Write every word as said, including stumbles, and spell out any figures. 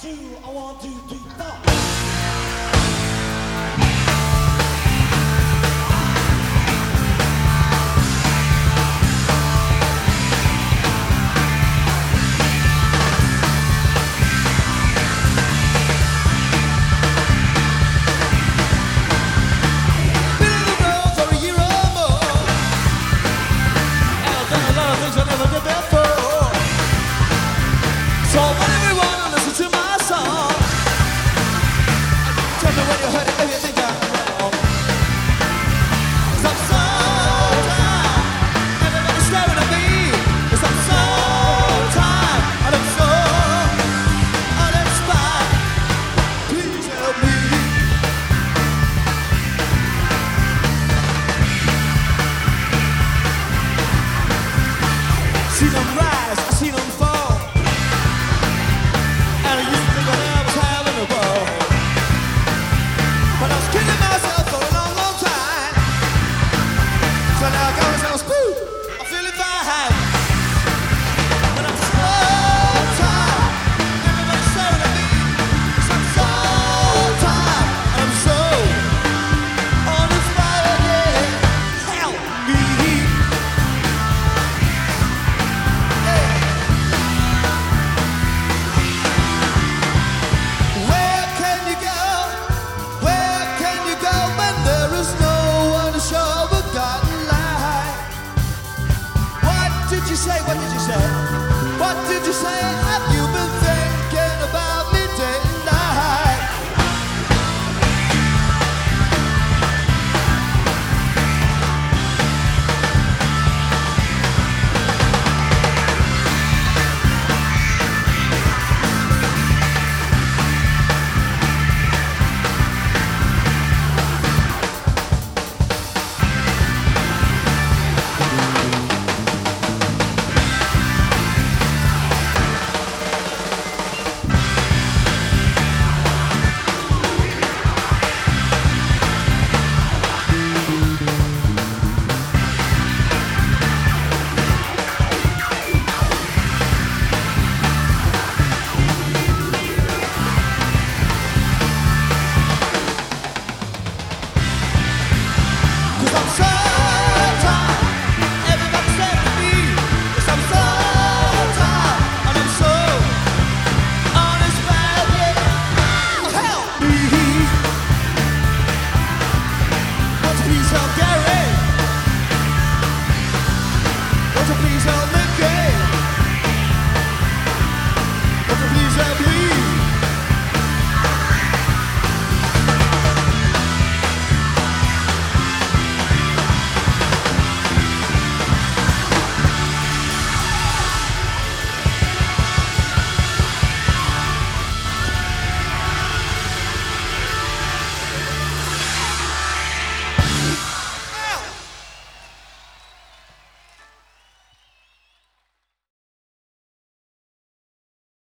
two, I want two, three, four. So whenever you wanna listen to my song, tell me when you heard it, if you think I'm wrong. 'Cause I'm so tired, everybody's staring at me. 'Cause I'm so tired, and I'm so uninspired. Please help me. See them rise, I see them fall. What did you say? What did you say? What did you say?